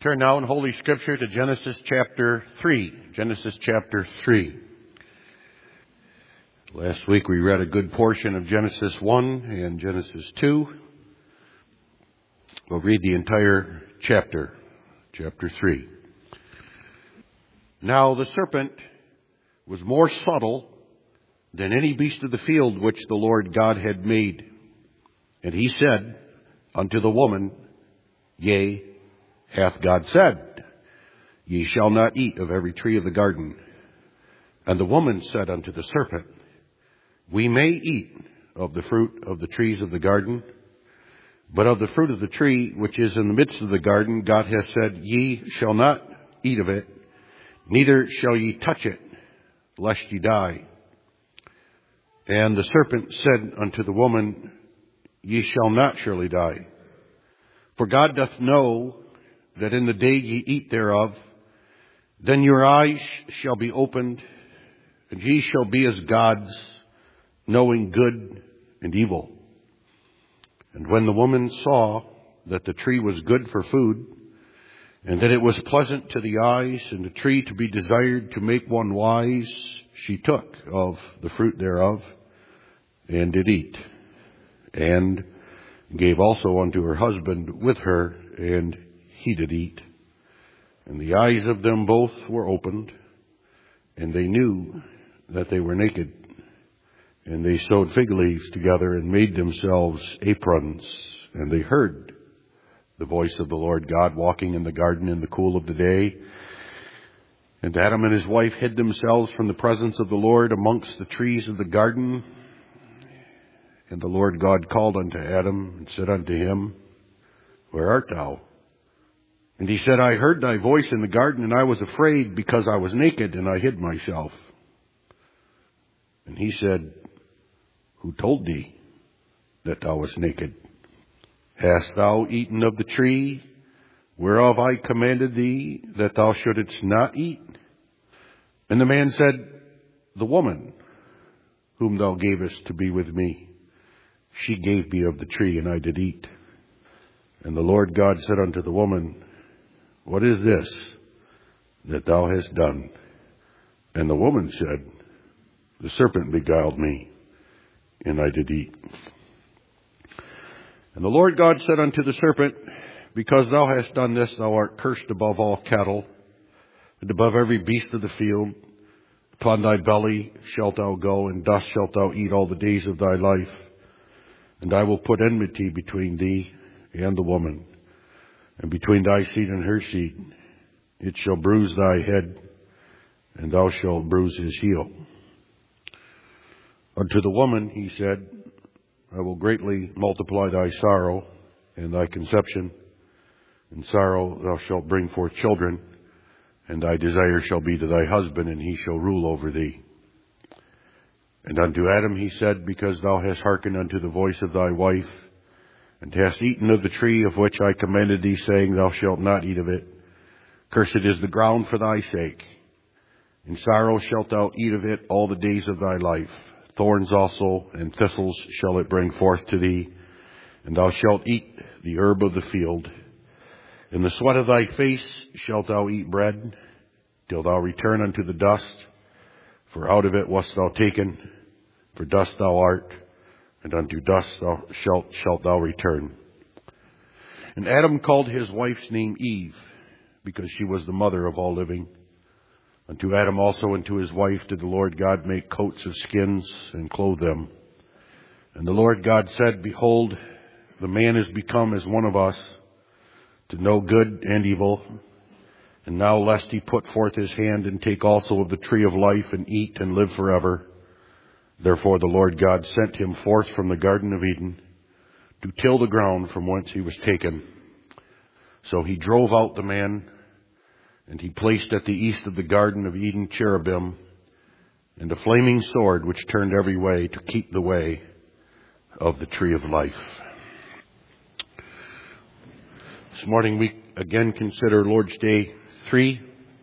Turn now in Holy Scripture to Genesis chapter 3. Genesis chapter 3. Last week we read a good portion of Genesis 1 and Genesis 2. We'll read the entire chapter, chapter 3. Now the serpent was more subtle than any beast of the field which the Lord God had made. And he said unto the woman, Yea, hath God said, Ye shall not eat of every tree of the garden. And the woman said unto the serpent, We may eat of the fruit of the trees of the garden, but of the fruit of the tree which is in the midst of the garden, God hath said, Ye shall not eat of it, neither shall ye touch it, lest ye die. And the serpent said unto the woman, Ye shall not surely die. For God doth know that in the day ye eat thereof, then your eyes shall be opened, and ye shall be as gods, knowing good and evil. And when the woman saw that the tree was good for food, and that it was pleasant to the eyes, and a tree to be desired to make one wise, she took of the fruit thereof, and did eat, and gave also unto her husband with her, and he did eat. And the eyes of them both were opened, and they knew that they were naked. And they sewed fig leaves together and made themselves aprons. And they heard the voice of the Lord God walking in the garden in the cool of the day. And Adam and his wife hid themselves from the presence of the Lord amongst the trees of the garden. And the Lord God called unto Adam and said unto him, Where art thou? And he said, I heard thy voice in the garden, and I was afraid because I was naked, and I hid myself. And he said, Who told thee that thou wast naked? Hast thou eaten of the tree whereof I commanded thee that thou shouldest not eat? And the man said, The woman whom thou gavest to be with me, she gave me of the tree, and I did eat. And the Lord God said unto the woman, What is this that thou hast done? And the woman said, The serpent beguiled me, and I did eat. And the Lord God said unto the serpent, Because thou hast done this, thou art cursed above all cattle, and above every beast of the field. Upon thy belly shalt thou go, and dust shalt thou eat all the days of thy life. And I will put enmity between thee and the woman, and between thy seed and her seed. It shall bruise thy head, and thou shalt bruise his heel. Unto the woman he said, I will greatly multiply thy sorrow and thy conception. In sorrow thou shalt bring forth children, and thy desire shall be to thy husband, and he shall rule over thee. And unto Adam he said, Because thou hast hearkened unto the voice of thy wife, and hast eaten of the tree of which I commanded thee, saying, Thou shalt not eat of it. Cursed is the ground for thy sake. In sorrow shalt thou eat of it all the days of thy life. Thorns also and thistles shall it bring forth to thee, and thou shalt eat the herb of the field. In the sweat of thy face shalt thou eat bread, till thou return unto the dust. For out of it wast thou taken, for dust thou art, and unto dust thou shalt thou return. And Adam called his wife's name Eve, because she was the mother of all living. Unto Adam also and to his wife did the Lord God make coats of skins and clothe them. And the Lord God said, Behold, the man is become as one of us, to know good and evil. And now lest he put forth his hand and take also of the tree of life and eat and live forever. Therefore the Lord God sent him forth from the Garden of Eden to till the ground from whence he was taken. So he drove out the man, and he placed at the east of the Garden of Eden cherubim and a flaming sword which turned every way to keep the way of the tree of life. This morning we again consider Lord's Day 3.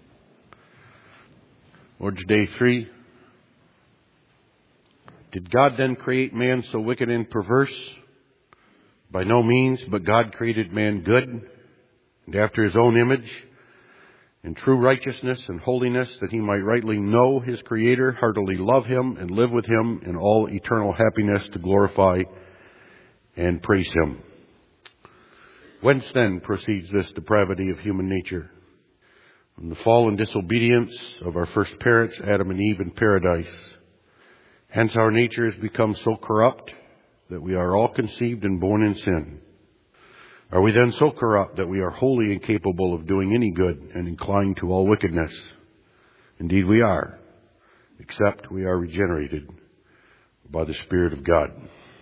Lord's Day 3. Did God then create man so wicked and perverse? By no means, but God created man good, and after his own image, in true righteousness and holiness, that he might rightly know his Creator, heartily love him, and live with him in all eternal happiness to glorify and praise him. Whence then proceeds this depravity of human nature? From the fall and disobedience of our first parents, Adam and Eve, in paradise. Hence our nature has become so corrupt that we are all conceived and born in sin. Are we then so corrupt that we are wholly incapable of doing any good and inclined to all wickedness? Indeed we are, except we are regenerated by the Spirit of God.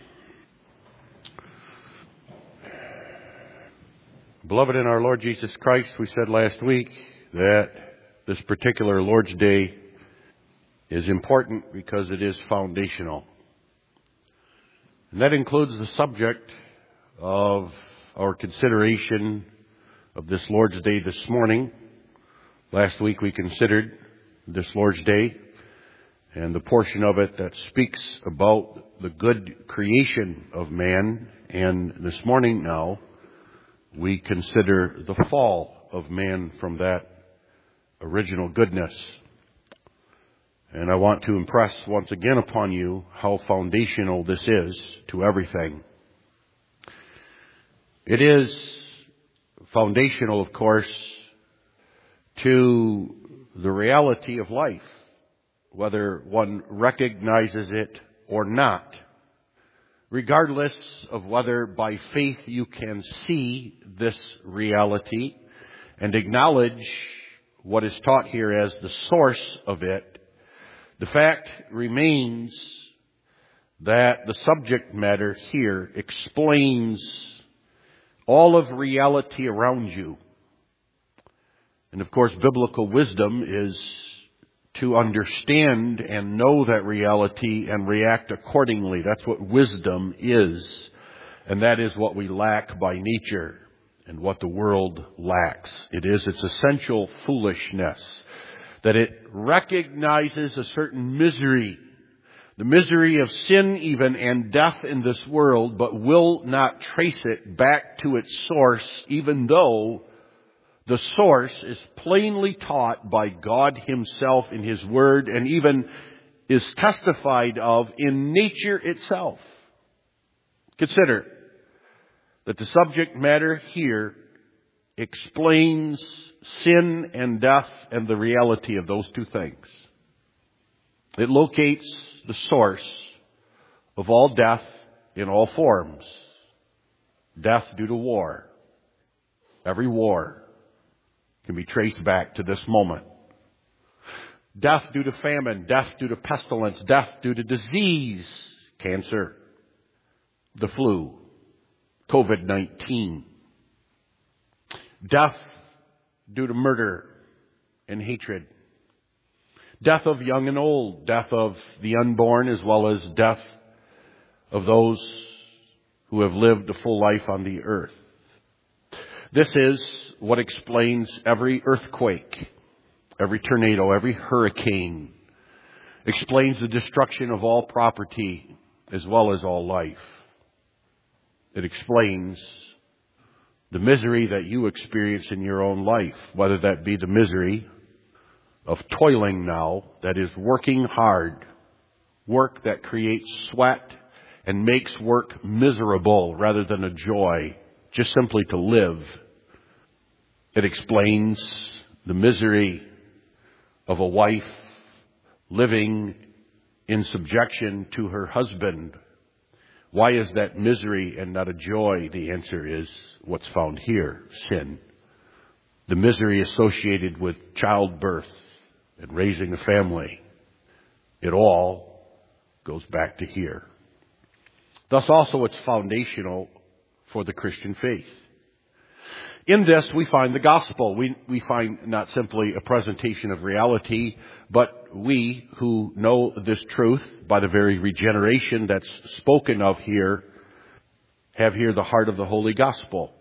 Beloved in our Lord Jesus Christ, we said last week that this particular Lord's Day is important because it is foundational. And that includes the subject of our consideration of this Lord's Day this morning. Last week we considered this Lord's Day and the portion of it that speaks about the good creation of man. And this morning now we consider the fall of man from that original goodness. And I want to impress once again upon you how foundational this is to everything. It is foundational, of course, to the reality of life, whether one recognizes it or not. Regardless of whether by faith you can see this reality and acknowledge what is taught here as the source of it, the fact remains that the subject matter here explains all of reality around you. And of course, biblical wisdom is to understand and know that reality and react accordingly. That's what wisdom is. And that is what we lack by nature and what the world lacks. It is its essential foolishness, that it recognizes a certain misery, the misery of sin even and death in this world, but will not trace it back to its source, even though the source is plainly taught by God himself in his word and even is testified of in nature itself. Consider that the subject matter here explains sin and death and the reality of those two things. It locates the source of all death in all forms. Death due to war. Every war can be traced back to this moment. Death due to famine, death due to pestilence, death due to disease, cancer, the flu, COVID-19. Death due to murder and hatred. Death of young and old, death of the unborn, as well as death of those who have lived a full life on the earth. This is what explains every earthquake, every tornado, every hurricane. Explains the destruction of all property as well as all life. It explains the misery that you experience in your own life, whether that be the misery of toiling now, that is working hard, work that creates sweat and makes work miserable rather than a joy, just simply to live. It explains the misery of a wife living in subjection to her husband. Why is that misery and not a joy? The answer is what's found here, sin. The misery associated with childbirth and raising a family. It all goes back to here. Thus also it's foundational for the Christian faith. In this we find the gospel. We find not simply a presentation of reality, but we who know this truth by the very regeneration that's spoken of here, have here the heart of the Holy Gospel.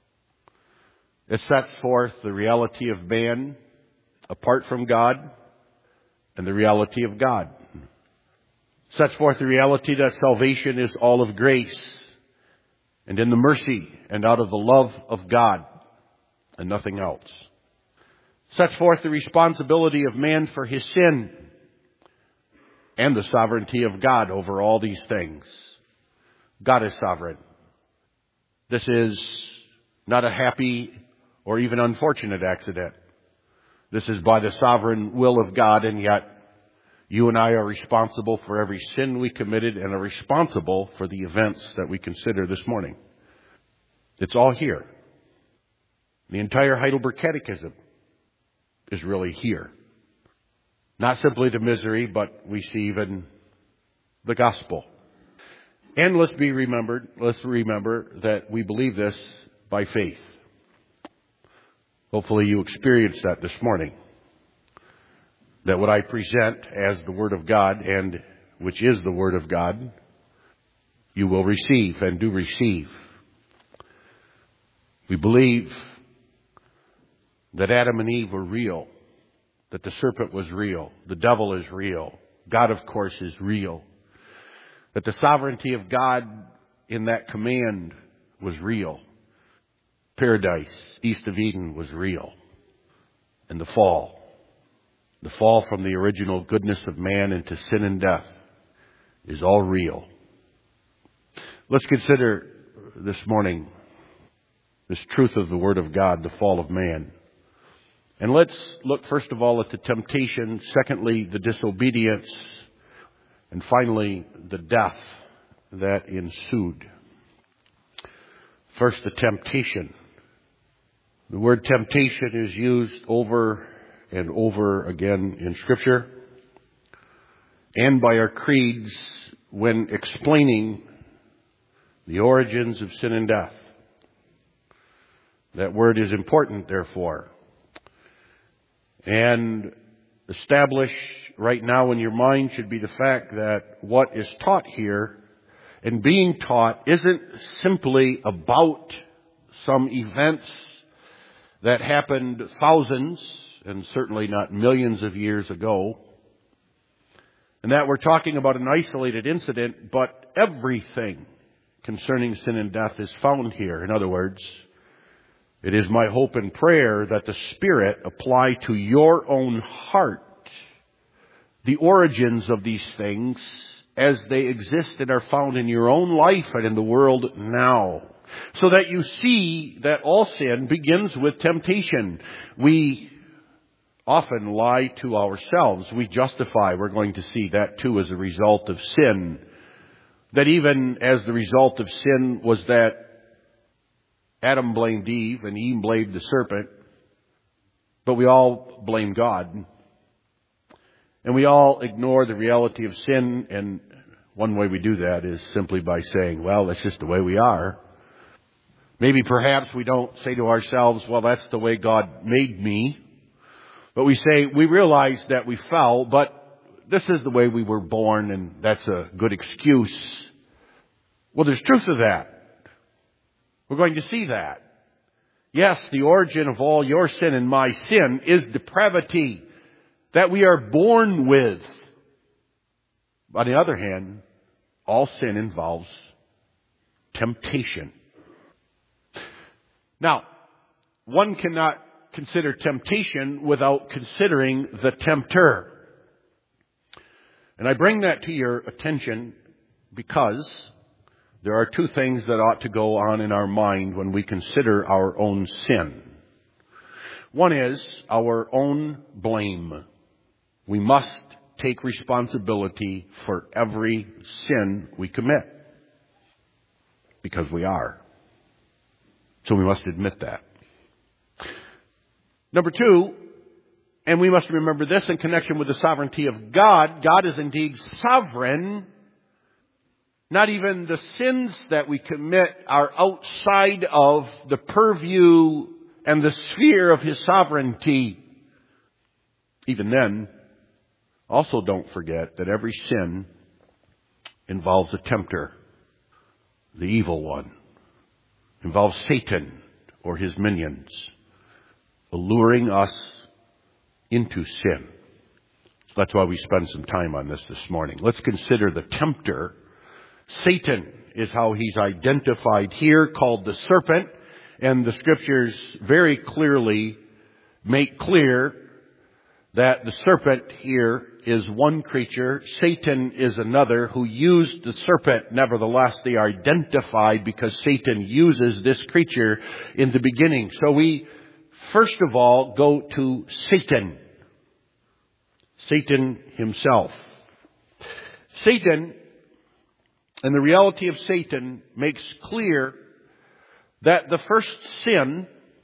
It sets forth the reality of man apart from God and the reality of God. It sets forth the reality that salvation is all of grace and in the mercy and out of the love of God. and nothing else. Sets forth the responsibility of man for his sin and the sovereignty of God over all these things. God is sovereign. This is not a happy or even unfortunate accident. This is by the sovereign will of God, and yet you and I are responsible for every sin we committed and are responsible for the events that we consider this morning. It's all here. The entire Heidelberg Catechism is really here. Not simply the misery, but we see even the gospel. And let's remember that we believe this by faith. Hopefully you experienced that this morning. That what I present as the Word of God, and which is the Word of God, you will receive and do receive. We believe that Adam and Eve were real, that the serpent was real, the devil is real, God, of course, is real, that the sovereignty of God in that command was real. Paradise, east of Eden, was real. And the fall from the original goodness of man into sin and death is all real. Let's consider this morning this truth of the Word of God, the fall of man. And let's look first of all at the temptation, secondly, the disobedience, and finally, the death that ensued. First, the temptation. The word temptation is used over and over again in Scripture and by our creeds when explaining the origins of sin and death. That word is important, therefore. And established right now in your mind should be the fact that what is taught here and being taught isn't simply about some events that happened thousands and certainly not millions of years ago. And that we're talking about an isolated incident, but everything concerning sin and death is found here. In other words, it is my hope and prayer that the Spirit apply to your own heart the origins of these things as they exist and are found in your own life and in the world now. So that you see that all sin begins with temptation. We often lie to ourselves. We justify. We're going to see that too as a result of sin. That even as the result of sin was that Adam blamed Eve and Eve blamed the serpent. But we all blame God. And we all ignore the reality of sin. And one way we do that is simply by saying, well, that's just the way we are. Maybe perhaps we don't say to ourselves, well, that's the way God made me. But we say, we realize that we fell, but this is the way we were born, and that's a good excuse. Well, there's truth to that. We're going to see that. Yes, the origin of all your sin and my sin is depravity that we are born with. On the other hand, all sin involves temptation. Now, one cannot consider temptation without considering the tempter. And I bring that to your attention because there are two things that ought to go on in our mind when we consider our own sin. One is our own blame. We must take responsibility for every sin we commit because we are. So we must admit that. Number two, and we must remember this in connection with the sovereignty of God. God is indeed sovereign. Not even the sins that we commit are outside of the purview and the sphere of His sovereignty. Even then, also don't forget that every sin involves a tempter, the evil one. Involves Satan or his minions, alluring us into sin. So that's why we spend some time on this morning. Let's consider the tempter. Satan is how he's identified here, called the serpent. And the Scriptures very clearly make clear that the serpent here is one creature, Satan is another, who used the serpent. Nevertheless, they are identified because Satan uses this creature in the beginning. So we, first of all, go to Satan. Satan himself. Satan, and the reality of Satan, makes clear that the first sin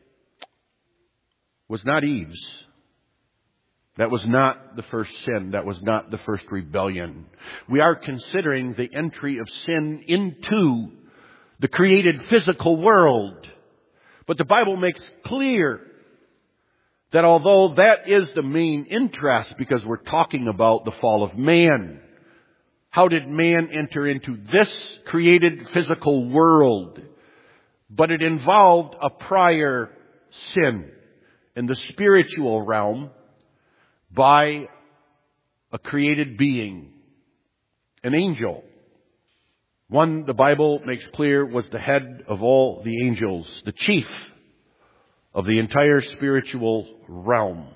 was not Eve's. That was not the first sin. That was not the first rebellion. We are considering the entry of sin into the created physical world. But the Bible makes clear that although that is the main interest, because we're talking about the fall of man, how did man enter into this created physical world? But it involved a prior sin in the spiritual realm by a created being, an angel. One, the Bible makes clear, was the head of all the angels, the chief of the entire spiritual realm.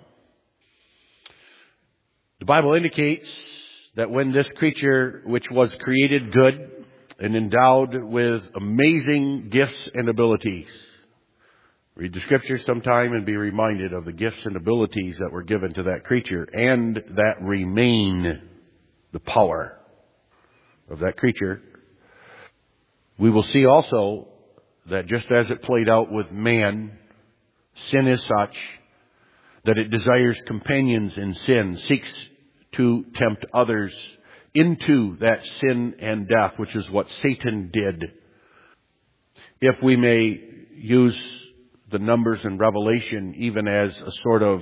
The Bible indicates that when this creature, which was created good and endowed with amazing gifts and abilities, read the Scriptures sometime and be reminded of the gifts and abilities that were given to that creature and that remain the power of that creature. We will see also that just as it played out with man, sin is such that it desires companions in sin, seeks to tempt others into that sin and death, which is what Satan did. If we may use the numbers in Revelation even as a sort of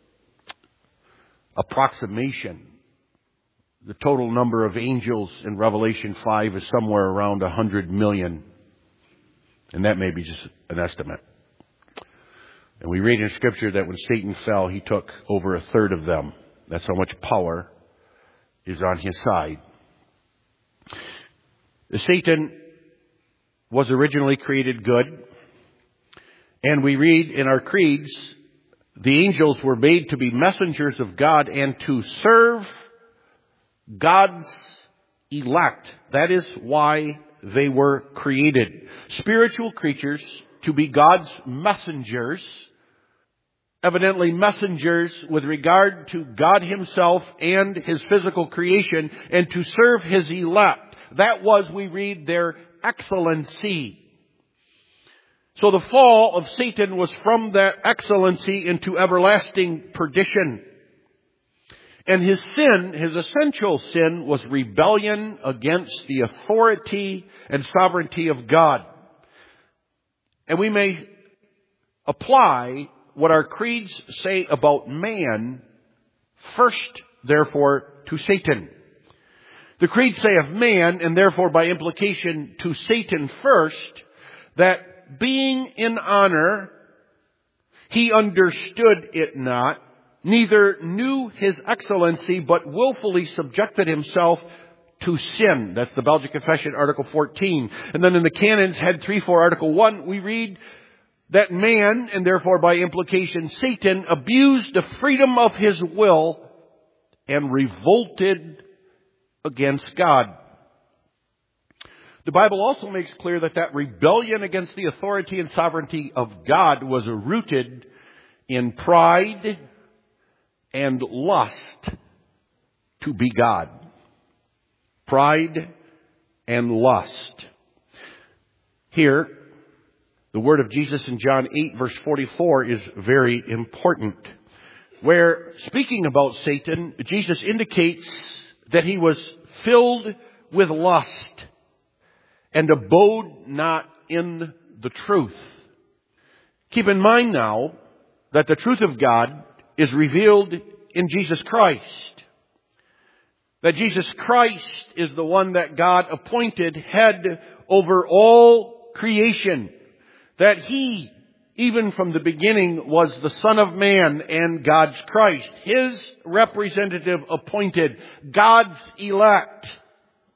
approximation, the total number of angels in Revelation 5 is somewhere around 100 million. And that may be just an estimate. And we read in Scripture that when Satan fell, he took over a third of them. That's how much power is on his side. Satan was originally created good. And we read in our creeds, the angels were made to be messengers of God and to serve God's elect. That is why they were created. Spiritual creatures to be God's messengers. Evidently messengers with regard to God Himself and His physical creation, and to serve His elect. That was, we read, their excellency. So the fall of Satan was from that excellency into everlasting perdition. And his sin, his essential sin, was rebellion against the authority and sovereignty of God. And we may apply what our creeds say about man first, therefore, to Satan. The creeds say of man, and therefore by implication to Satan first, that being in honor, he understood it not, neither knew his excellency, but willfully subjected himself to sin. That's the Belgic Confession, Article 14. And then in the Canons, Head 3-4, Article 1, we read that man, and therefore by implication Satan, abused the freedom of his will and revolted against God. The Bible also makes clear that that rebellion against the authority and sovereignty of God was rooted in pride and lust to be God. Pride and lust. Here, the word of Jesus in John 8 verse 44 is very important. Where, speaking about Satan, Jesus indicates that he was filled with lust and abode not in the truth. Keep in mind now that the truth of God is revealed in Jesus Christ. That Jesus Christ is the one that God appointed head over all creation. That He, even from the beginning, was the Son of Man and God's Christ. His representative appointed, God's elect,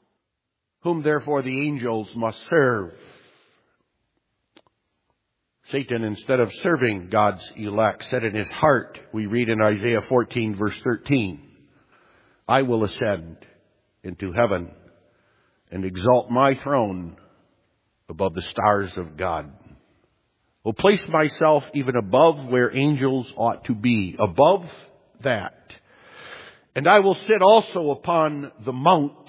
whom therefore the angels must serve. Satan, instead of serving God's elect, said in his heart, we read in Isaiah 14, verse 13, I will ascend into heaven and exalt my throne above the stars of God. Will place myself even above where angels ought to be, above that. And I will sit also upon the mount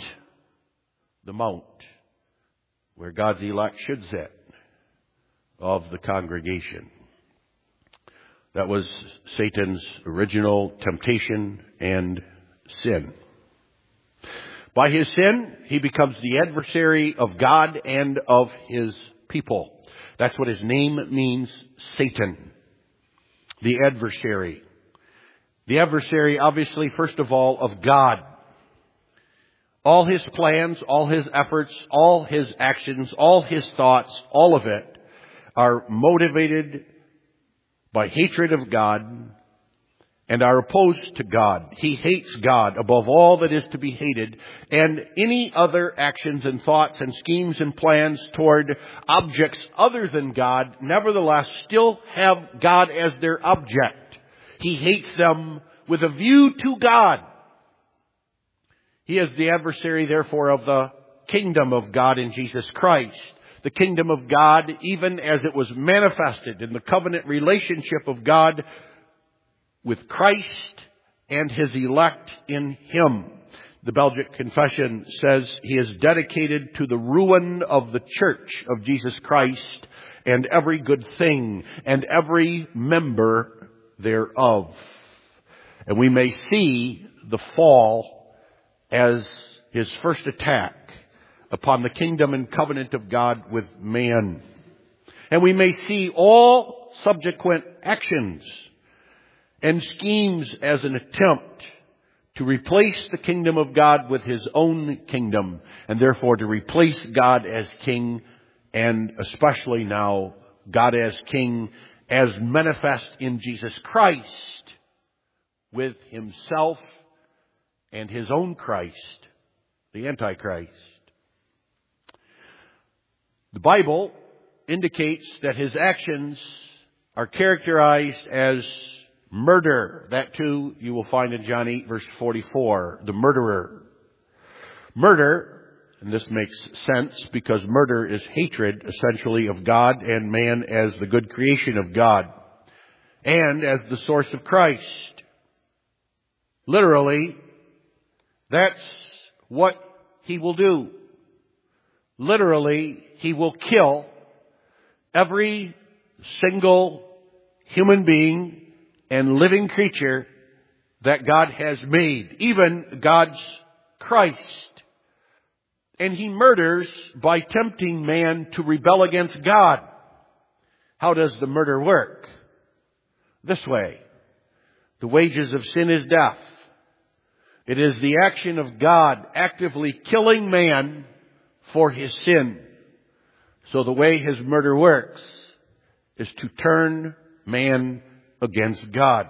where God's elect should sit, of the congregation. That was Satan's original temptation and sin. By his sin, he becomes the adversary of God and of his people. That's what his name means, Satan. The adversary. The adversary, obviously, first of all, of God. All his plans, all his efforts, all his actions, all his thoughts, all of it are motivated by hatred of God and are opposed to God. He hates God above all that is to be hated, and any other actions and thoughts and schemes and plans toward objects other than God, nevertheless, still have God as their object. He hates them with a view to God. He is the adversary, therefore, of the kingdom of God in Jesus Christ. The kingdom of God, even as it was manifested in the covenant relationship of God with Christ and his elect in him. The Belgic Confession says he is dedicated to the ruin of the church of Jesus Christ and every good thing and every member thereof. And we may see the fall as his first attack upon the kingdom and covenant of God with man. And we may see all subsequent actions and schemes as an attempt to replace the kingdom of God with his own kingdom, and therefore to replace God as king, and especially now God as king as manifest in Jesus Christ, with himself and his own Christ, the Antichrist. The Bible indicates that his actions are characterized as murder. That too you will find in John 8 verse 44, the murderer. Murder, and this makes sense because murder is hatred essentially of God and man as the good creation of God and as the source of Christ. Literally, that's what he will do. Literally, he will kill every single human being and living creature that God has made, even God's Christ. And he murders by tempting man to rebel against God. How does the murder work? This way. The wages of sin is death. It is the action of God actively killing man for his sin. So the way his murder works is to turn man against God.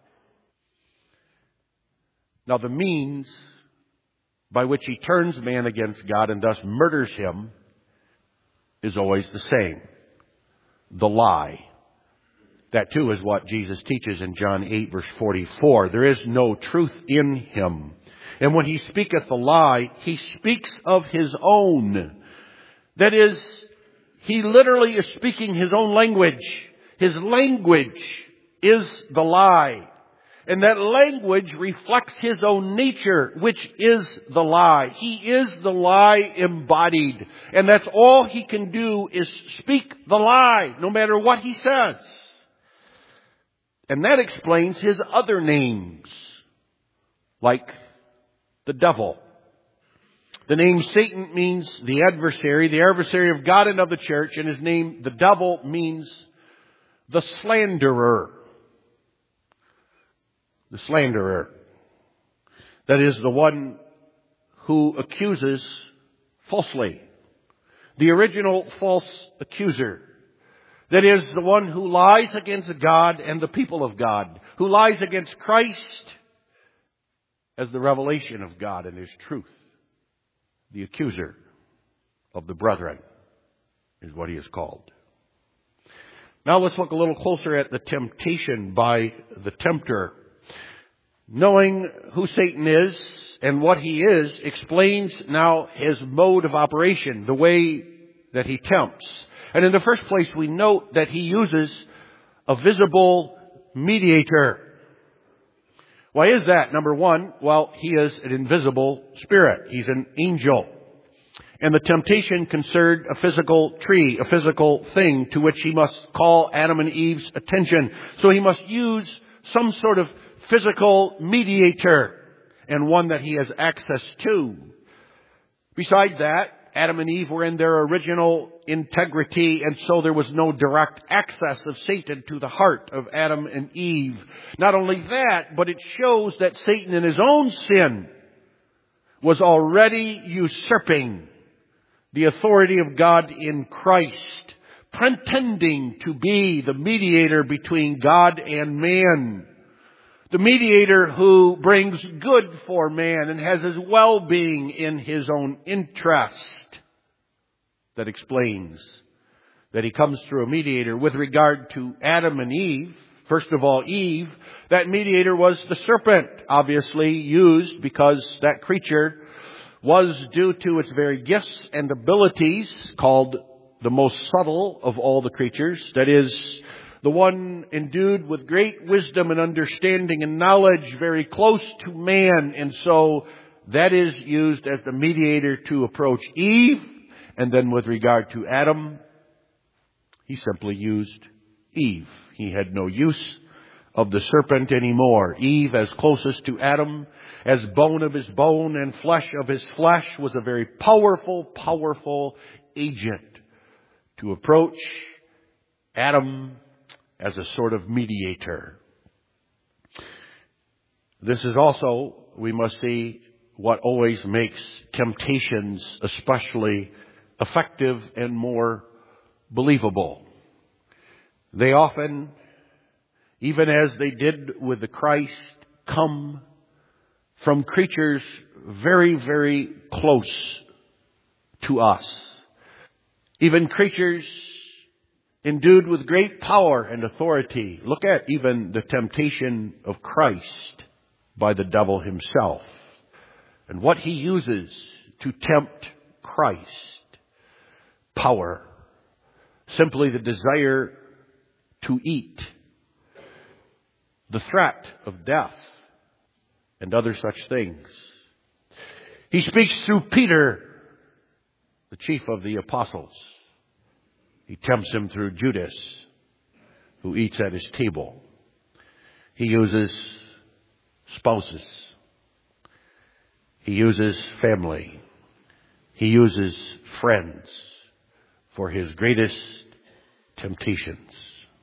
Now the means by which he turns man against God and thus murders him is always the same. The lie. That too is what Jesus teaches in John 8 verse 44. There is no truth in him. And when he speaketh a lie, he speaks of his own. That is, he literally is speaking his own language. His language is the lie. And that language reflects his own nature, which is the lie. He is the lie embodied. And that's all he can do is speak the lie, no matter what he says. And that explains his other names, like the devil. The name Satan means the adversary of God and of the church, and his name, the devil, means the slanderer. The slanderer. That is the one who accuses falsely. The original false accuser. That is the one who lies against God and the people of God. Who lies against Christ as the revelation of God and his truth. The accuser of the brethren is what he is called. Now let's look a little closer at the temptation by the tempter. Knowing who Satan is and what he is explains now his mode of operation, the way that he tempts. And in the first place, we note that he uses a visible mediator. Why is that? Number one, well, he is an invisible spirit. He's an angel. And the temptation concerned a physical tree, a physical thing to which he must call Adam and Eve's attention. So he must use some sort of physical mediator, and one that he has access to. Besides that, Adam and Eve were in their original integrity, and so there was no direct access of Satan to the heart of Adam and Eve. Not only that, but it shows that Satan in his own sin was already usurping the authority of God in Christ, pretending to be the mediator between God and man. The mediator who brings good for man and has his well-being in his own interest. That explains that he comes through a mediator. With regard to Adam and Eve, first of all, Eve, that mediator was the serpent, obviously used because that creature was, due to its very gifts and abilities, called the most subtle of all the creatures. That is, the one endued with great wisdom and understanding and knowledge, very close to man. And so that is used as the mediator to approach Eve. And then with regard to Adam, he simply used Eve. He had no use of the serpent anymore. Eve, as closest to Adam, as bone of his bone and flesh of his flesh, was a very powerful, powerful agent to approach Adam as a sort of mediator. This is also, we must see, what always makes temptations especially effective and more believable. They often, even as they did with the Christ, come from creatures very, very close to us. Even creatures endued with great power and authority. Look at even the temptation of Christ by the devil himself. And what he uses to tempt Christ. Power. Simply the desire to eat. The threat of death. And other such things. He speaks through Peter, the chief of the apostles. He tempts him through Judas, who eats at his table. He uses spouses. He uses family. He uses friends for his greatest temptations.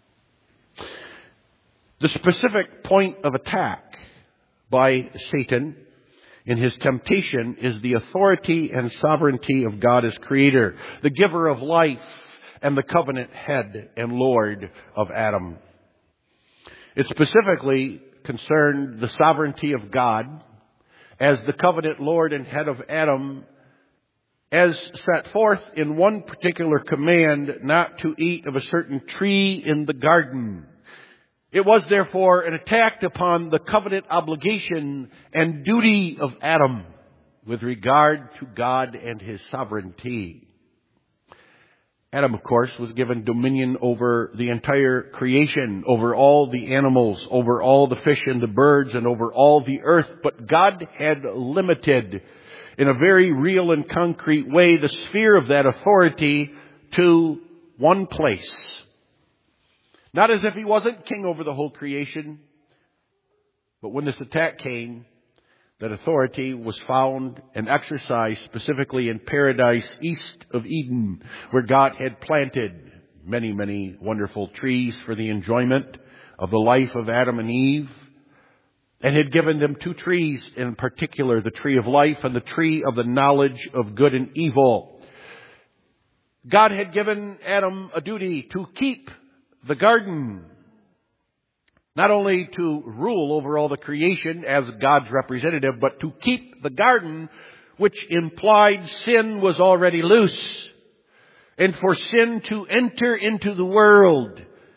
The specific point of attack by Satan in his temptation is the authority and sovereignty of God as creator, the giver of life, and the covenant head and Lord of Adam. It specifically concerned the sovereignty of God as the covenant Lord and head of Adam, as set forth in one particular command not to eat of a certain tree in the garden. It was therefore an attack upon the covenant obligation and duty of Adam with regard to God and his sovereignty. Adam, of course, was given dominion over the entire creation, over all the animals, over all the fish and the birds, and over all the earth. But God had limited, in a very real and concrete way, the sphere of that authority to one place. Not as if he wasn't king over the whole creation, but when this attack came, that authority was found and exercised specifically in paradise east of Eden, where God had planted many, many wonderful trees for the enjoyment of the life of Adam and Eve, and had given them two trees in particular, the tree of life and the tree of the knowledge of good and evil. God had given Adam a duty to keep the garden, not only to rule over all the creation as God's representative, but to keep the garden, which implied sin was already loose. And for sin to enter into the world,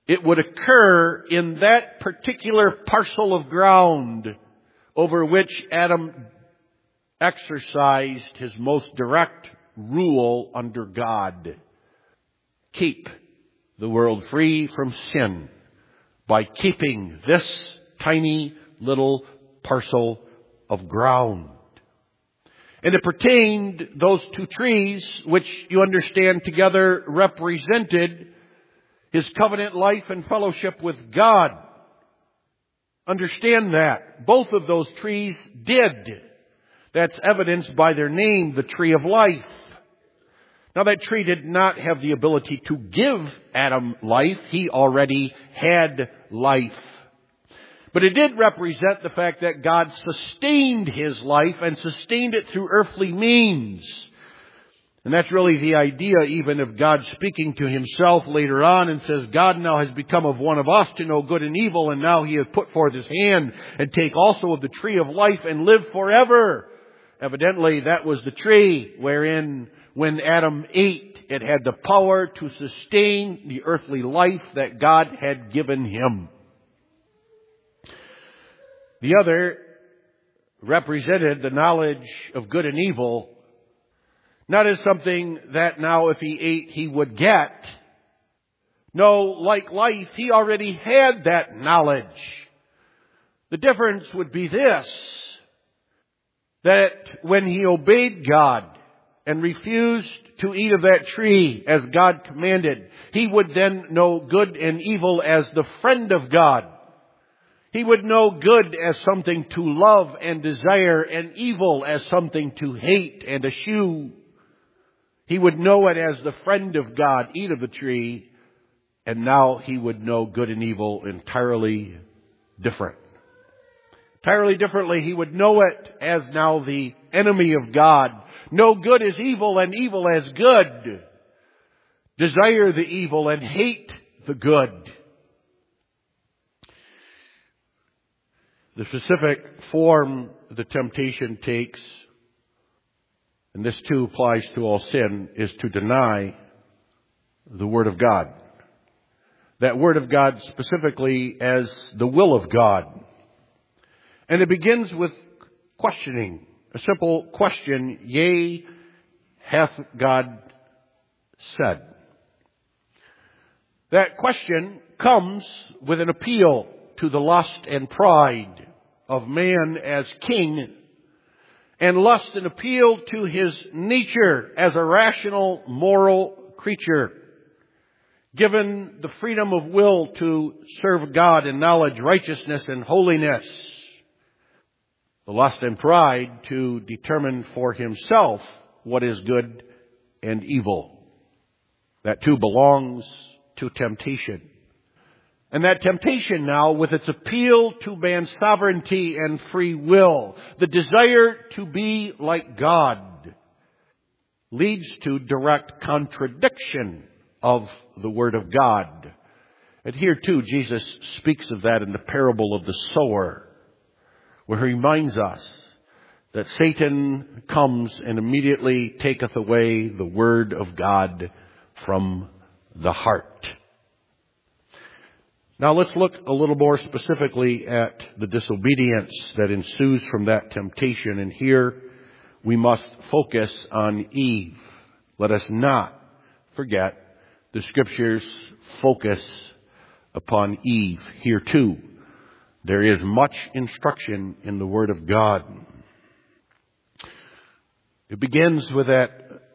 it would occur in that particular parcel of ground over which Adam exercised his most direct rule under God. Keep the world free from sin by keeping this tiny little parcel of ground. And it pertained, those two trees, which you understand together represented his covenant life and fellowship with God. Understand that. Both of those trees did. That's evidenced by their name, the tree of life. Now that tree did not have the ability to give Adam life. He already had life. But it did represent the fact that God sustained his life and sustained it through earthly means. And that's really the idea even of God speaking to himself later on and says, God now has become of one of us to know good and evil, and now he has put forth his hand and take also of the tree of life and live forever. Evidently, that was the tree wherein when Adam ate, it had the power to sustain the earthly life that God had given him. The other represented the knowledge of good and evil, not as something that now if he ate he would get. No, like life, he already had that knowledge. The difference would be this, that when he obeyed God and refused to eat of that tree as God commanded, he would then know good and evil as the friend of God. He would know good as something to love and desire, and evil as something to hate and eschew. He would know it as the friend of God, eat of the tree, and now he would know good and evil entirely different. Entirely differently, he would know it as now the enemy of God. Know good as evil and evil as good. Desire the evil and hate the good. The specific form the temptation takes, and this too applies to all sin, is to deny the Word of God. That Word of God specifically as the will of God. And it begins with questioning. A simple question, yea, hath God said? That question comes with an appeal to the lust and pride of man as king, and lust and appeal to his nature as a rational, moral creature, given the freedom of will to serve God in knowledge, righteousness, and holiness. The lust and pride to determine for himself what is good and evil. That too belongs to temptation. And that temptation now, with its appeal to man's sovereignty and free will, the desire to be like God, leads to direct contradiction of the Word of God. And here too, Jesus speaks of that in the parable of the sower, where he reminds us that Satan comes and immediately taketh away the Word of God from the heart. Now let's look a little more specifically at the disobedience that ensues from that temptation. And here we must focus on Eve. Let us not forget the Scriptures focus upon Eve. Here too, there is much instruction in the Word of God. It begins with that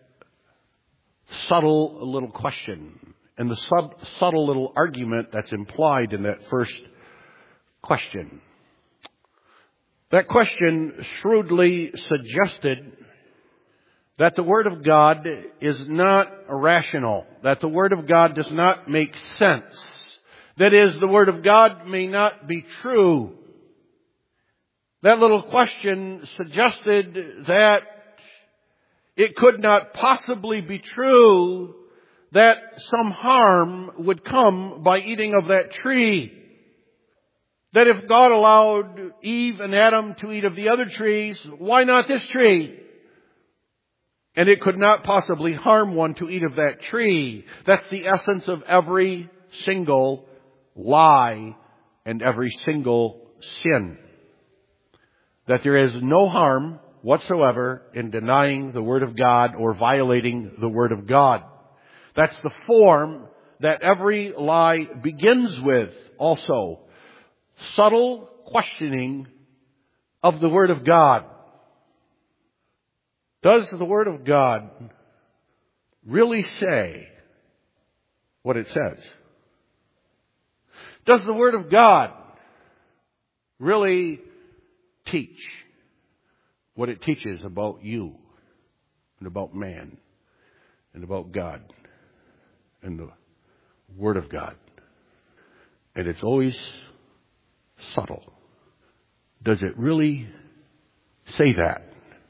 subtle little question. And the subtle little argument that's implied in that first question. That question shrewdly suggested that the Word of God is not irrational, that the Word of God does not make sense. That is, the Word of God may not be true. That little question suggested that it could not possibly be true that some harm would come by eating of that tree. That if God allowed Eve and Adam to eat of the other trees, why not this tree? And it could not possibly harm one to eat of that tree. That's the essence of every single lie and every single sin. That there is no harm whatsoever in denying the Word of God or violating the Word of God. That's the form that every lie begins with also. Subtle questioning of the Word of God. Does the Word of God really say what it says? Does the Word of God really teach what it teaches about you and about man and about God and the Word of God? And it's always subtle. Does it really say that?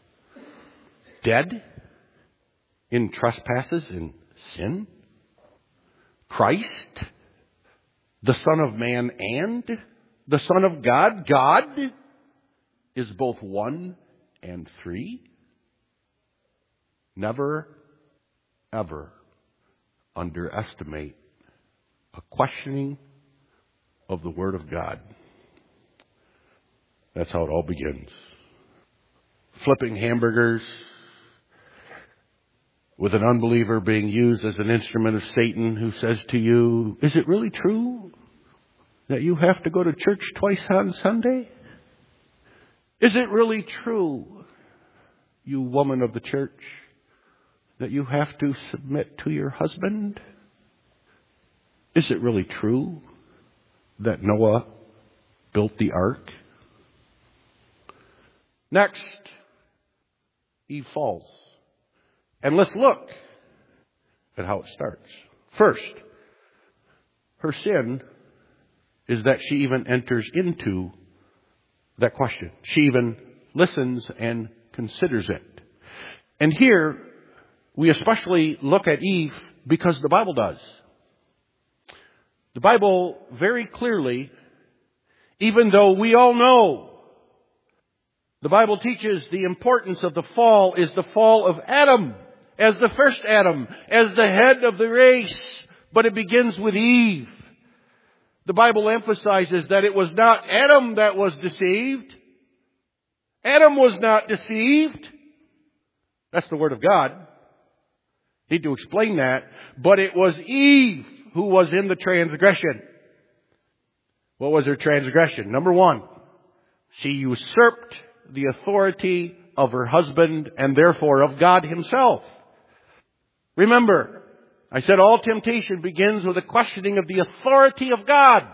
Dead in trespasses and sin? Christ, the Son of Man and the Son of God, God is both one and three? Never, ever underestimate a questioning of the Word of God. That's how it all begins. Flipping hamburgers with an unbeliever being used as an instrument of Satan who says to you, is it really true that you have to go to church twice on Sunday? Is it really true, you woman of the church, that you have to submit to your husband? Is it really true that Noah built the ark? Next, Eve falls. And let's look at how it starts. First, her sin is that she even enters into that question. She even listens and considers it. And here, we especially look at Eve because the Bible does. The Bible very clearly, even though we all know, the Bible teaches the importance of the fall is the fall of Adam, as the first Adam, as the head of the race. But it begins with Eve. The Bible emphasizes that it was not Adam that was deceived. Adam was not deceived. That's the Word of God. Need to explain that. But it was Eve who was in the transgression. What was her transgression? Number one, she usurped the authority of her husband and therefore of God Himself. Remember, I said all temptation begins with a questioning of the authority of God.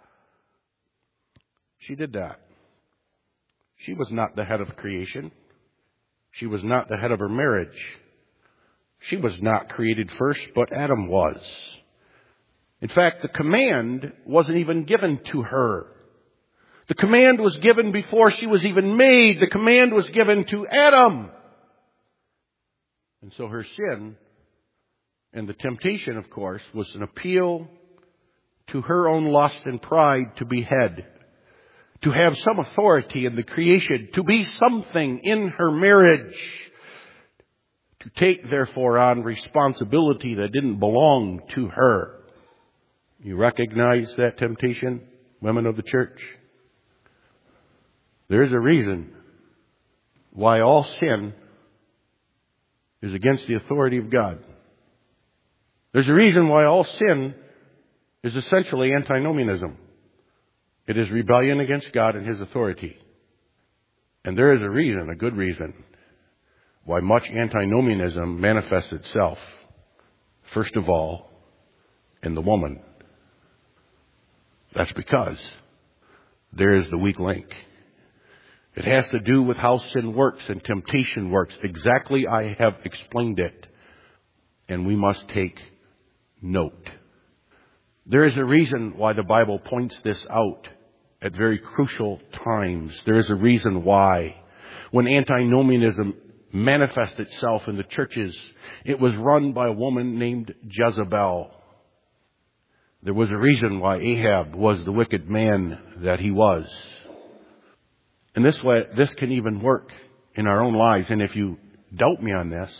She did that. She was not the head of creation. She was not the head of her marriage. She was not created first, but Adam was. In fact, the command wasn't even given to her. The command was given before she was even made. The command was given to Adam. And so her sin and the temptation, of course, was an appeal to her own lust and pride to be head, to have some authority in the creation, to be something in her marriage, to take, therefore, on responsibility that didn't belong to her. You recognize that temptation, women of the church? There's a reason why all sin is against the authority of God. There's a reason why all sin is essentially antinomianism. It is rebellion against God and His authority. And there is a reason, a good reason, why much antinomianism manifests itself, first of all, in the woman. That's because there is the weak link. It has to do with how sin works and temptation works. Exactly, I have explained it. And we must take note. There is a reason why the Bible points this out at very crucial times. There is a reason why. When antinomianism manifested itself in the churches, it was run by a woman named Jezebel. There was a reason why Ahab was the wicked man that he was. And this way, this can even work in our own lives. And if you doubt me on this,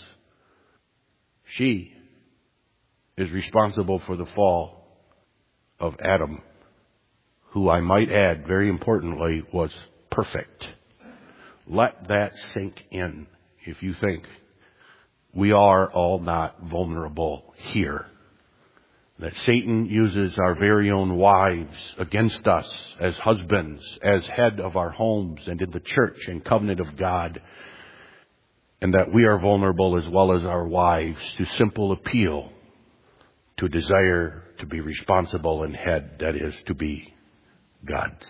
she is responsible for the fall of Adam who I might add, very importantly, was perfect. Let that sink in if you think we are all not vulnerable here. That Satan uses our very own wives against us as husbands, as head of our homes and in the church and covenant of God. And that we are vulnerable as well as our wives to simple appeal to a desire to be responsible and head, that is, to be God's.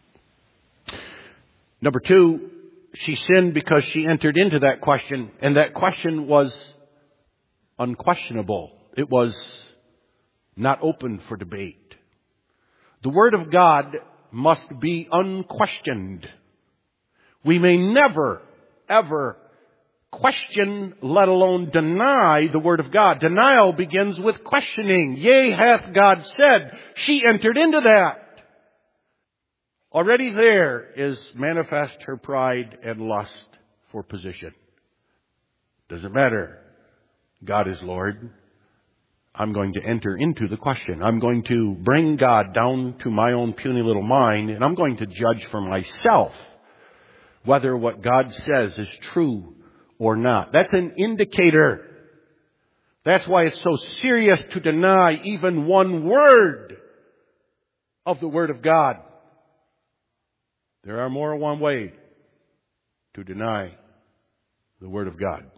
Number two, she sinned because she entered into that question, and that question was unquestionable. It was not open for debate. The Word of God must be unquestioned. We may never, ever question, let alone deny the Word of God. Denial begins with questioning. Yea, hath God said. She entered into that. Already there is manifest her pride and lust for position. Doesn't matter. God is Lord. I'm going to enter into the question. I'm going to bring God down to my own puny little mind, and I'm going to judge for myself whether what God says is true or not. That's an indicator. That's why it's so serious to deny even one word of the Word of God. There are more than one way to deny the Word of God.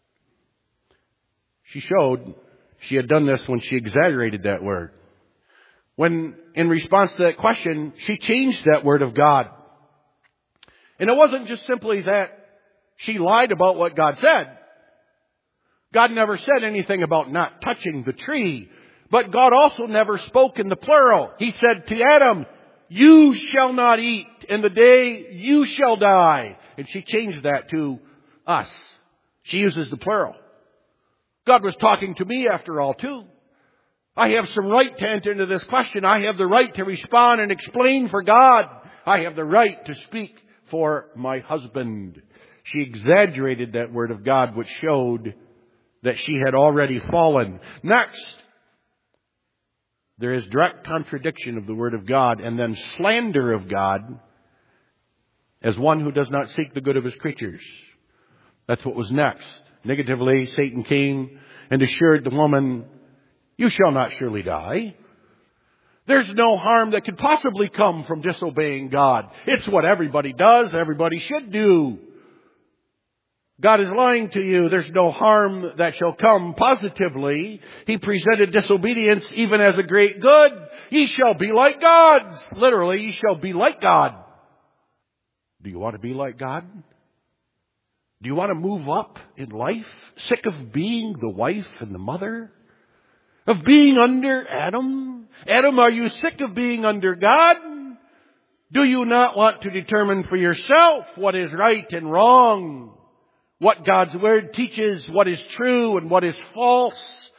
She showed she had done this when she exaggerated that word. When, in response to that question, she changed that Word of God. And it wasn't just simply that she lied about what God said. God never said anything about not touching the tree. But God also never spoke in the plural. He said to Adam, you shall not eat, and the day you shall die. And she changed that to us. She uses the plural. God was talking to me after all too. I have some right to enter into this question. I have the right to respond and explain for God. I have the right to speak for my husband. She exaggerated that Word of God, which showed that she had already fallen. Next, there is direct contradiction of the Word of God and then slander of God as one who does not seek the good of His creatures. That's what was next. Negatively, Satan came and assured the woman, you shall not surely die. There's no harm that could possibly come from disobeying God. It's what everybody does, everybody should do. God is lying to you. There's no harm that shall come positively. He presented disobedience even as a great good. Ye shall be like gods. Literally, ye shall be like God. Do you want to be like God? Do you want to move up in life? Sick of being the wife and the mother? Of being under Adam? Adam, are you sick of being under God? Do you not want to determine for yourself what is right and wrong? What God's Word teaches, what is true and what is false?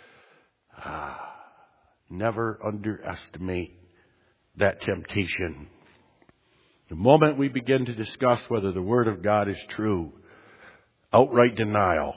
Never underestimate that temptation. The moment we begin to discuss whether the Word of God is true, outright denial,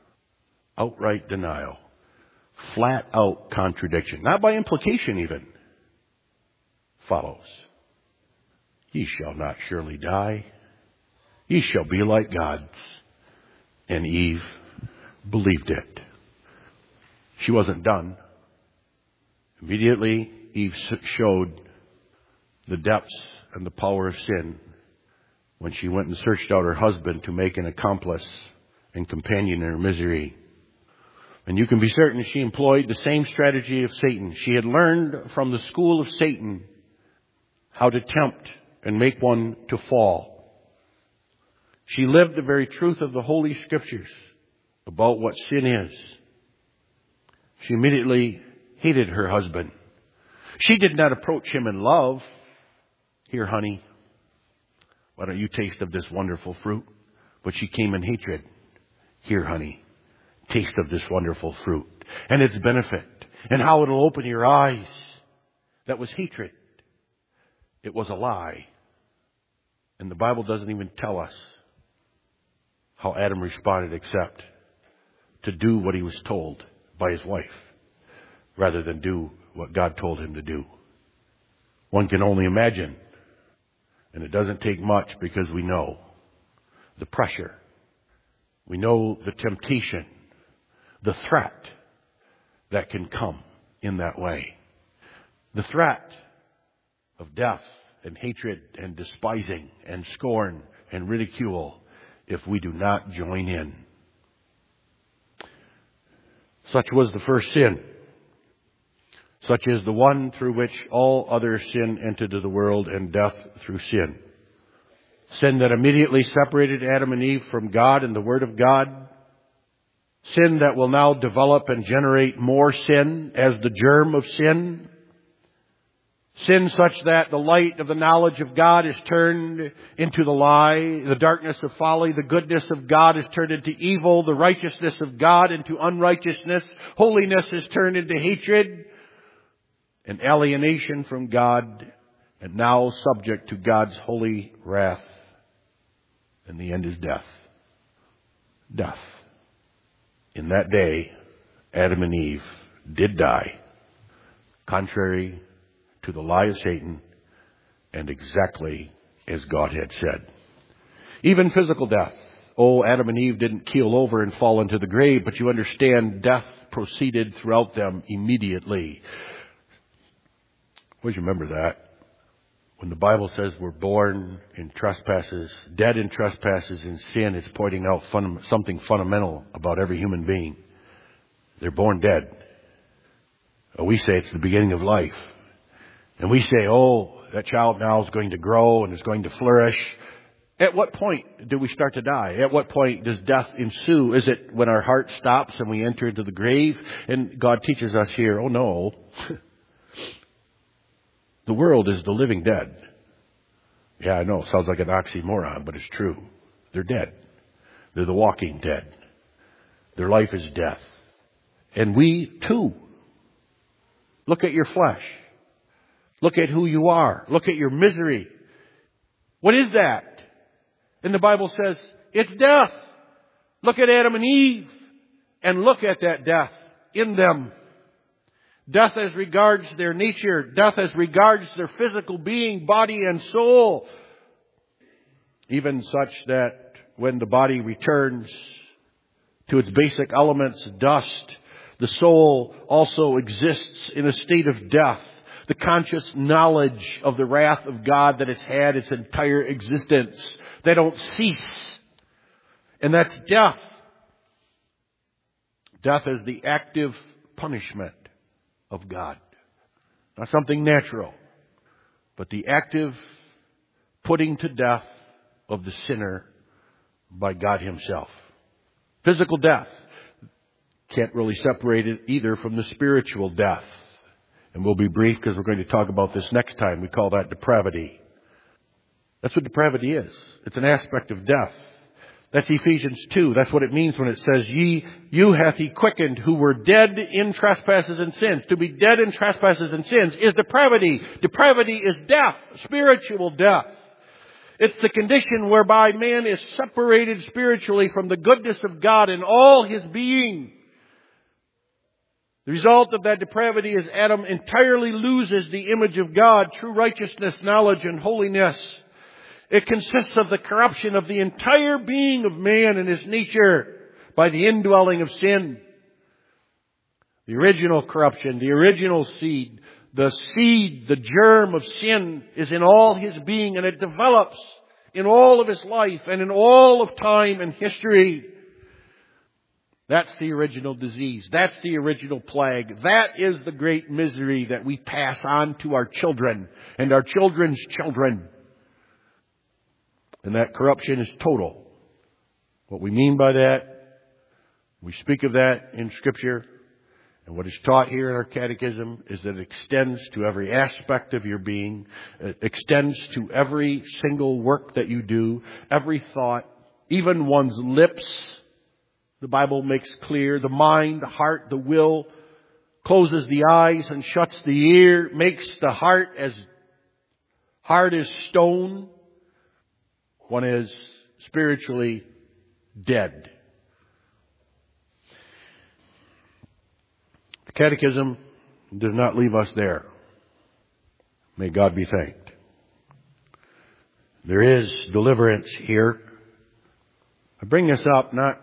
flat out contradiction, not by implication even, follows. Ye shall not surely die. Ye shall be like gods. And Eve believed it. She wasn't done. Immediately, Eve showed the depths and the power of sin when she went and searched out her husband to make an accomplice and companion in her misery. And you can be certain she employed the same strategy of Satan. She had learned from the school of Satan how to tempt and make one to fall. She lived the very truth of the Holy Scriptures about what sin is. She immediately hated her husband. She did not approach him in love. Here, honey, why don't you taste of this wonderful fruit? But she came in hatred. Here, honey, taste of this wonderful fruit and its benefit and how it'll open your eyes. That was hatred. It was a lie. And the Bible doesn't even tell us how Adam responded except to do what he was told by his wife rather than do what God told him to do. One can only imagine. And it doesn't take much because we know the pressure. We know the temptation, the threat that can come in that way. The threat of death and hatred and despising and scorn and ridicule if we do not join in. Such was the first sin. Such is the one through which all other sin entered into the world, and death through sin. Sin that immediately separated Adam and Eve from God and the Word of God. Sin that will now develop and generate more sin as the germ of sin. Sin such that the light of the knowledge of God is turned into the lie, the darkness of folly, the goodness of God is turned into evil, the righteousness of God into unrighteousness, holiness is turned into hatred, and alienation from God, and now subject to God's holy wrath. And the end is death. Death. In that day, Adam and Eve did die, contrary to the lie of Satan, and exactly as God had said. Even physical death. Oh, Adam and Eve didn't keel over and fall into the grave, but you understand death proceeded throughout them immediately. Always remember that. When the Bible says we're born in trespasses, dead in trespasses and sin, it's pointing out something fundamental about every human being. They're born dead. We say it's the beginning of life. And we say, oh, that child now is going to grow and is going to flourish. At what point do we start to die? At what point does death ensue? Is it when our heart stops and we enter into the grave? And God teaches us here, oh no. The world is the living dead. Yeah, I know, it sounds like an oxymoron, but it's true. They're dead. They're the walking dead. Their life is death. And we too. Look at your flesh. Look at who you are. Look at your misery. What is that? And the Bible says, it's death. Look at Adam and Eve and look at that death in them. Death as regards their nature. Death as regards their physical being, body and soul. Even such that when the body returns to its basic elements, dust, the soul also exists in a state of death. The conscious knowledge of the wrath of God that it's had its entire existence. They don't cease. And that's death. Death is the active punishment of God. Not something natural, but the active putting to death of the sinner by God Himself. Physical death. Can't really separate it either from the spiritual death. And we'll be brief because we're going to talk about this next time. We call that depravity. That's what depravity is. It's an aspect of death. That's Ephesians 2. That's what it means when it says, you hath He quickened who were dead in trespasses and sins. To be dead in trespasses and sins is depravity. Depravity is death, spiritual death. It's the condition whereby man is separated spiritually from the goodness of God in all his being. The result of that depravity is Adam entirely loses the image of God, true righteousness, knowledge, and holiness. It consists of the corruption of the entire being of man and his nature by the indwelling of sin. The original corruption, the original seed, the germ of sin is in all his being, and it develops in all of his life and in all of time and history. That's the original disease. That's the original plague. That is the great misery that we pass on to our children and our children's children. And that corruption is total. What we mean by that, we speak of that in Scripture. And what is taught here in our catechism is that it extends to every aspect of your being. It extends to every single work that you do, every thought, even one's lips. The Bible makes clear the mind, the heart, the will, closes the eyes and shuts the ear, makes the heart as hard as stone. One is spiritually dead. The Catechism does not leave us there. May God be thanked. There is deliverance here. I bring this up not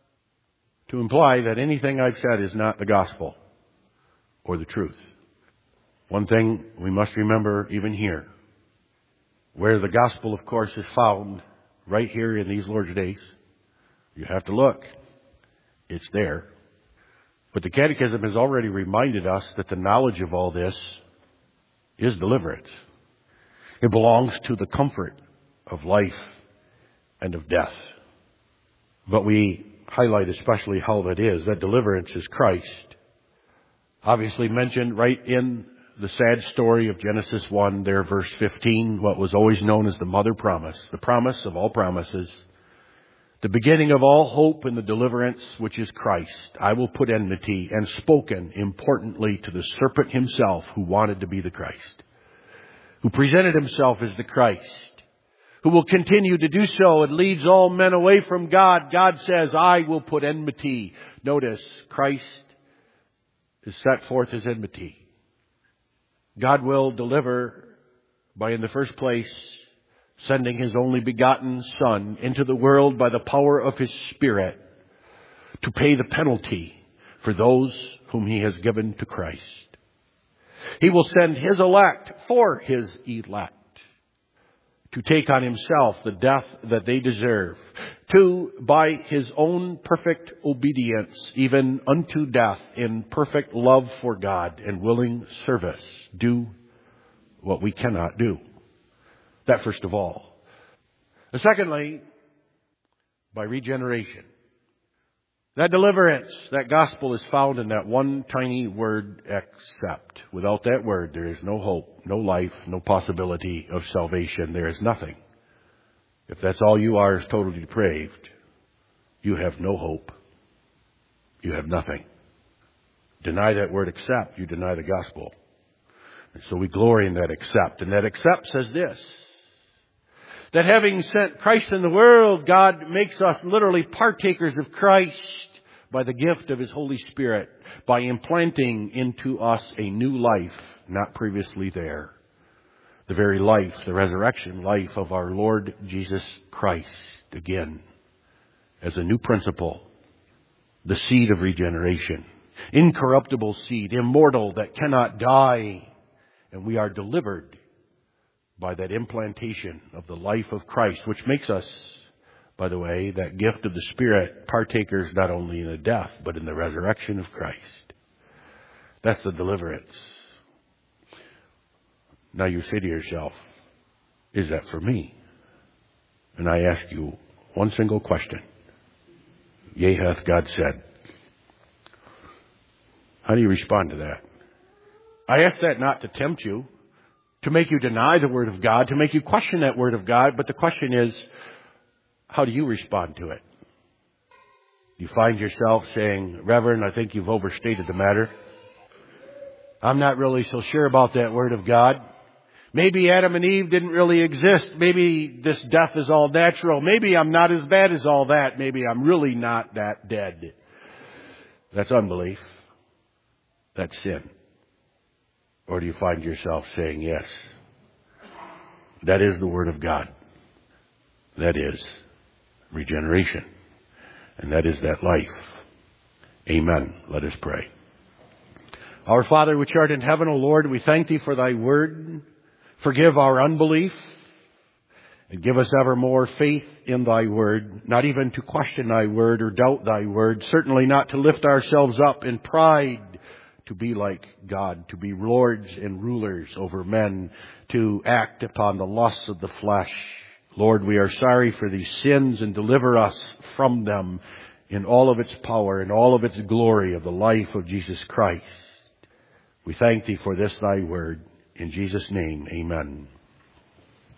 to imply that anything I've said is not the gospel or the truth. One thing we must remember even here, where the gospel, of course, is found right here in these Lord's days. You have to look. It's there. But the Catechism has already reminded us that the knowledge of all this is deliverance. It belongs to the comfort of life and of death. But we highlight especially how that is. That deliverance is Christ. Obviously mentioned right in the sad story of Genesis 1, there, verse 15, what was always known as the mother promise, the promise of all promises, the beginning of all hope and the deliverance, which is Christ. I will put enmity, and spoken importantly to the serpent himself, who wanted to be the Christ, who presented himself as the Christ, who will continue to do so and leads all men away from God. God says, I will put enmity. Notice, Christ is set forth as enmity. God will deliver by, in the first place, sending His only begotten Son into the world by the power of His Spirit to pay the penalty for those whom He has given to Christ. He will send His elect for His elect to take on Himself the death that they deserve, to, by His own perfect obedience, even unto death, in perfect love for God and willing service, do what we cannot do. That first of all. Secondly, by regeneration. That deliverance, that gospel is found in that one tiny word, except. Without that word, there is no hope, no life, no possibility of salvation. There is nothing. If that's all you are, is totally depraved, you have no hope. You have nothing. Deny that word except, you deny the gospel. And so we glory in that except. And that except says this, that having sent Christ in the world, God makes us literally partakers of Christ by the gift of His Holy Spirit, by implanting into us a new life not previously there. The very life, the resurrection life of our Lord Jesus Christ, again, as a new principle, the seed of regeneration, incorruptible seed, immortal, that cannot die, and we are delivered by that implantation of the life of Christ, which makes us, by the way, that gift of the Spirit, partakers not only in the death, but in the resurrection of Christ. That's the deliverance. Now you say to yourself, is that for me? And I ask you one single question. Yea, hath God said. How do you respond to that? I ask that not to tempt you, to make you deny the Word of God, to make you question that Word of God. But the question is, how do you respond to it? You find yourself saying, Reverend, I think you've overstated the matter. I'm not really so sure about that Word of God. Maybe Adam and Eve didn't really exist. Maybe this death is all natural. Maybe I'm not as bad as all that. Maybe I'm really not that dead. That's unbelief. That's sin. Or do you find yourself saying, yes, that is the Word of God. That is regeneration. And that is that life. Amen. Let us pray. Our Father, which art in heaven, O Lord, we thank Thee for Thy Word. Forgive our unbelief. And give us ever more faith in Thy Word. Not even to question Thy Word or doubt Thy Word. Certainly not to lift ourselves up in pride, to be like God, to be lords and rulers over men, to act upon the lusts of the flesh. Lord, we are sorry for these sins, and deliver us from them in all of its power and all of its glory of the life of Jesus Christ. We thank Thee for this Thy Word. In Jesus' name, amen.